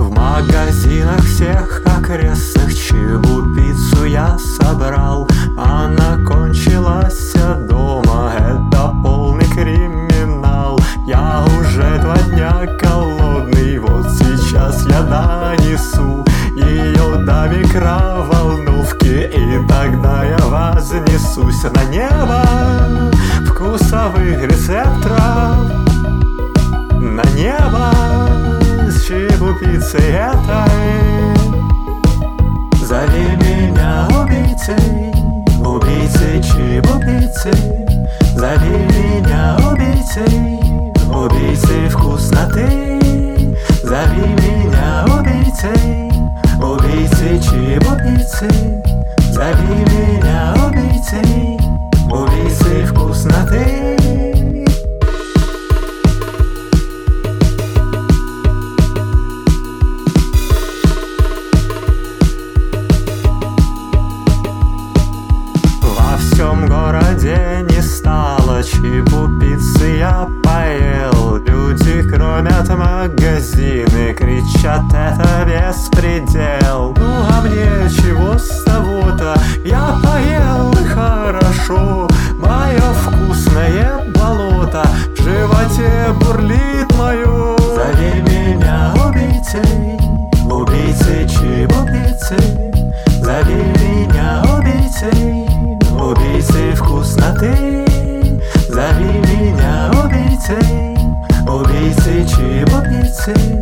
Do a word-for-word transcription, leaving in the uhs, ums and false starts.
В магазинах всех окрестных чебупиццу я собрал. Она кончилась дома, это полный криминал. Я уже два дня голодный, вот сейчас я донесу ее до микроволновки, и тогда я вознесусь на небо вкусовых рецепторов, на небо с чебупиццей этой. Зови меня убийцей, убийцей чебупиццы. Зови меня убийцей, убийцей вкусноты. Зови меня убийцей, убийцей чебупиццы. Зови меня убийцей, убийцей вкусноты. Во всем городе не стало чебупиццы, я поел. Люди громят магазины, кричат, это беспредел. Ну а мне чего с того-то? Я поел и хорошо. Мое вкусное болото в животе бурлит мое. Зови меня убийцей, убийцей чебупиццы. Зови меня убийцей, убийцей вкусноты. Зови меня убийцей, убийцей чебупиццы.